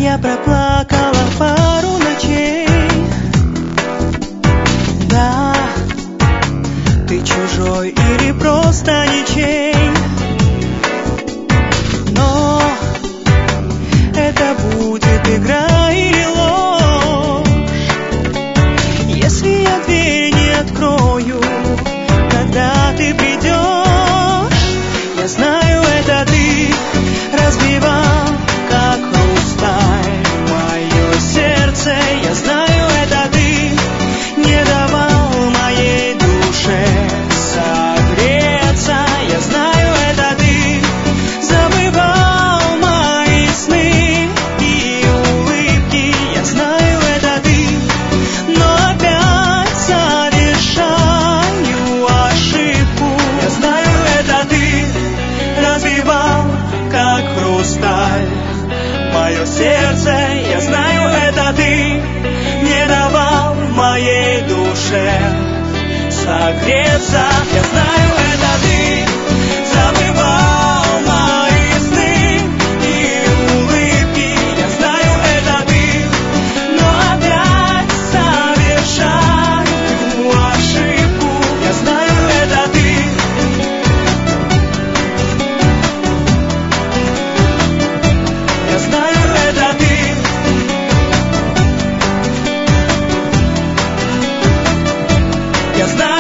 Я проплакала пару ночей. Да, ты чужой или просто ничей, но это будет игра или ложь. Если я дверь не открою, когда ты придешь, я знаю, это ты разбивал как хрусталь мое сердце. Я знаю, это ты не давал моей душе согреться. Я знаю, это ты забывал мои сны и улыбки. Я знаю, это ты, но опять совершаю ошибку. Я знаю, это ты разбивал как хрусталь мое сердце. Я знаю, это ты не давал моей душе согреться. Я знаю, это ты забывал мои сны и улыбки. Я знаю, это ты, но опять совершаю ошибку. Я знаю, это ты. Я знаю, это ты. Я знаю.